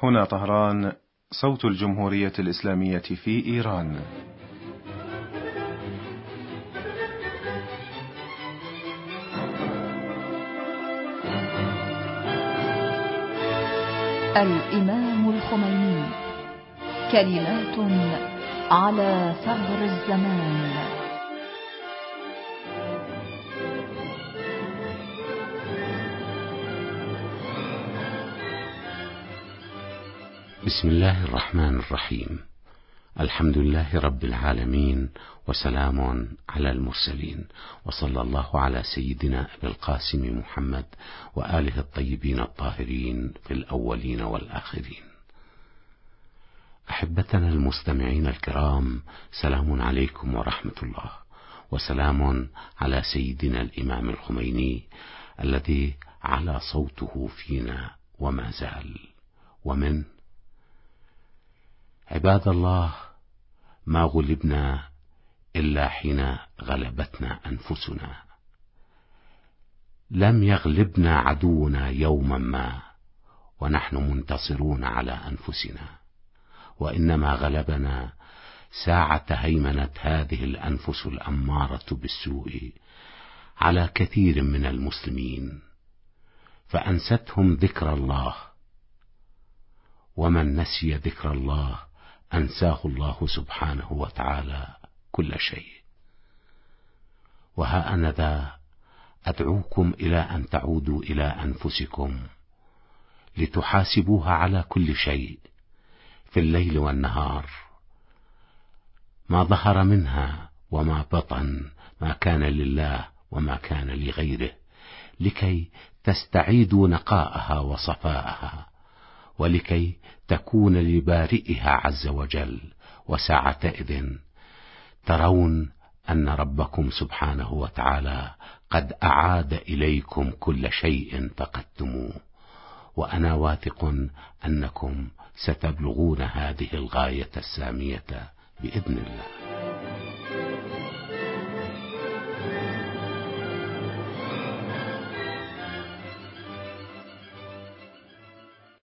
هنا طهران، صوت الجمهورية الإسلامية في إيران. الإمام الخميني، كلمات على ثغر الزمان. بسم الله الرحمن الرحيم. الحمد لله رب العالمين، وسلام على المرسلين، وصلى الله على سيدنا أبي القاسم محمد وآله الطيبين الطاهرين في الأولين والآخرين. أحبتنا المستمعين الكرام، سلام عليكم ورحمة الله، وسلام على سيدنا الإمام الخميني الذي على صوته فينا وما زال. ومن عباد الله، ما غلبنا إلا حين غلبتنا أنفسنا. لم يغلبنا عدونا يوما ما ونحن منتصرون على أنفسنا، وإنما غلبنا ساعة هيمنة هذه الأنفس الأمارة بالسوء على كثير من المسلمين، فأنستهم ذكر الله، ومن نسي ذكر الله أنساه الله سبحانه وتعالى كل شيء. وها أنا ذا أدعوكم إلى أن تعودوا إلى أنفسكم لتحاسبوها على كل شيء في الليل والنهار، ما ظهر منها وما بطن، ما كان لله وما كان لغيره، لكي تستعيدوا نقاءها وصفاءها، ولكي تكون لبارئها عز وجل. وساعتئذ ترون أن ربكم سبحانه وتعالى قد أعاد إليكم كل شيء فقدتموه، وأنا واثق أنكم ستبلغون هذه الغاية السامية بإذن الله.